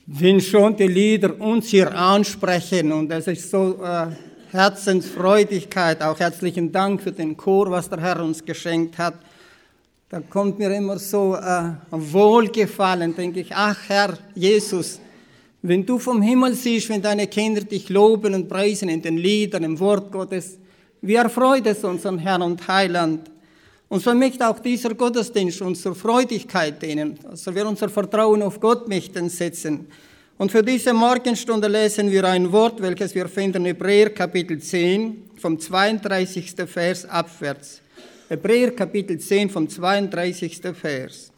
Wenn schon die Lieder uns hier ansprechen und es ist so Herzensfreudigkeit, auch herzlichen Dank für den Chor, was der Herr uns geschenkt hat, da kommt mir immer so Wohlgefallen, denke ich, ach Herr Jesus, wenn du vom Himmel siehst, wenn deine Kinder dich loben und preisen in den Liedern, im Wort Gottes, wie erfreut es unseren Herrn und Heiland. Und so möchte auch dieser Gottesdienst uns zur Freudigkeit dienen, also wir unser Vertrauen auf Gott möchten setzen. Und für diese Morgenstunde lesen wir ein Wort, welches wir finden in Hebräer Kapitel 10, vom 32. Vers abwärts. Hebräer Kapitel 10, vom 32. Vers.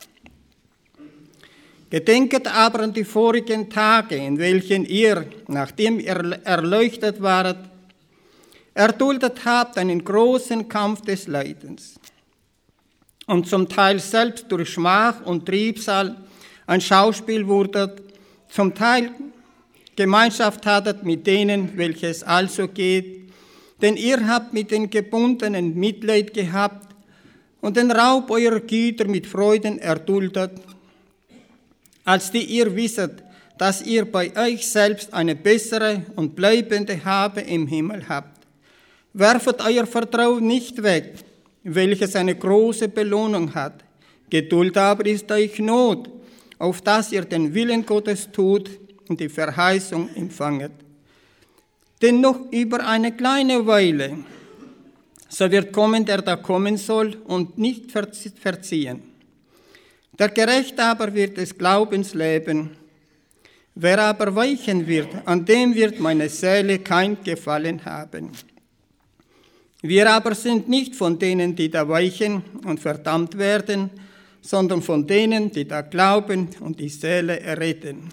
Gedenket aber an die vorigen Tage, in welchen ihr, nachdem ihr erleuchtet waret, erduldet habt einen großen Kampf des Leidens und zum Teil selbst durch Schmach und Trübsal ein Schauspiel wurdet, zum Teil Gemeinschaft hattet mit denen, welches also geht, denn ihr habt mit den Gebundenen Mitleid gehabt und den Raub eurer Güter mit Freuden erduldet, als die ihr wisset, dass ihr bei euch selbst eine bessere und bleibende Habe im Himmel habt. Werfet euer Vertrauen nicht weg, welches eine große Belohnung hat. Geduld aber ist euch Not, auf dass ihr den Willen Gottes tut und die Verheißung empfanget. Denn noch über eine kleine Weile, so wird kommen, der da kommen soll und nicht verziehen. Der Gerechte aber wird des Glaubens leben. Wer aber weichen wird, an dem wird meine Seele kein Gefallen haben. Wir aber sind nicht von denen, die da weichen und verdammt werden, sondern von denen, die da glauben und die Seele erretten.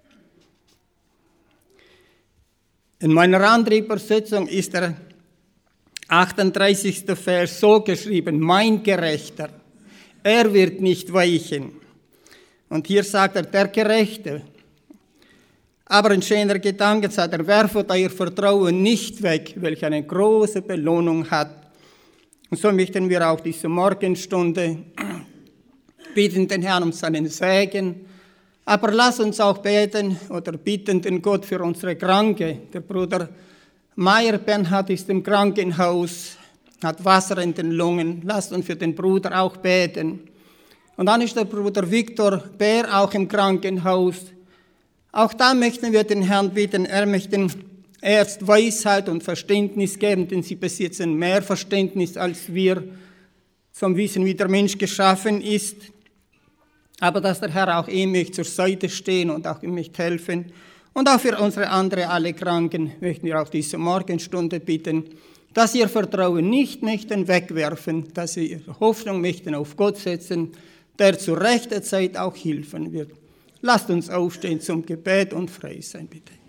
In meiner anderen Übersetzung ist der 38. Vers so geschrieben, mein Gerechter, er wird nicht weichen. Und hier sagt er, der Gerechte. Aber ein schöner Gedanke sagt er, werfet euer Vertrauen nicht weg, welch eine große Belohnung hat. Und so möchten wir auch diese Morgenstunde bitten den Herrn um seinen Segen. Aber lass uns auch beten oder bitten den Gott für unsere Kranke. Der Bruder Meier Bernhard ist im Krankenhaus, hat Wasser in den Lungen. Lasst uns für den Bruder auch beten. Und dann ist der Bruder Viktor Bär auch im Krankenhaus. Auch da möchten wir den Herrn bitten, er möchte erst Weisheit und Verständnis geben, denn sie besitzen mehr Verständnis als wir zum Wissen, wie der Mensch geschaffen ist. Aber dass der Herr auch ihm möchte zur Seite stehen und auch ihm möchte helfen. Und auch für unsere andere, alle Kranken, möchten wir auch diese Morgenstunde bitten, dass sie ihr Vertrauen nicht möchten wegwerfen, dass sie ihre Hoffnung möchten auf Gott setzen, der zu rechter Zeit auch helfen wird. Lasst uns aufstehen zum Gebet und frei sein, bitte.